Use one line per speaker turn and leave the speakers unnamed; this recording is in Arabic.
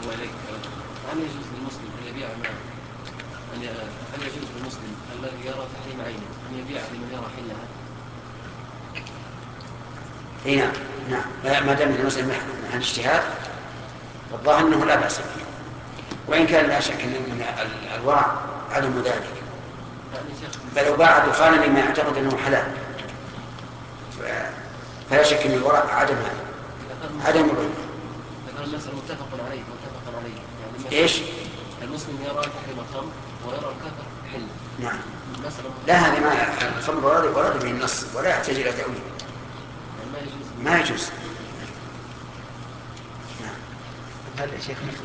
الله إليك. هل يجوز للمسلم أن يبيع ما هل يجوز للمسلم الذي يرى تحريم عينه أن يبيع لمن يرى حلها؟
نعم نعم، ما دام المسلم عن اجتهاد الظاهر أنه لا بأس به، وإن كان لا شك من الورع عدم ذلك. فلو باع دخانا مما يعتقد أنه حلال فلا شك أن الورع عدم البيع.
المسألة متفق عليه يعني
إيش؟
المسلم يرى تحريم الخمر ويرى الكافر حل.
نعم. لا، هذا ما الخمر ورد به النص ولا يحتاج إلى تأويل.
يعني ما يجوز.
ما يجوز.
هل يا شيخ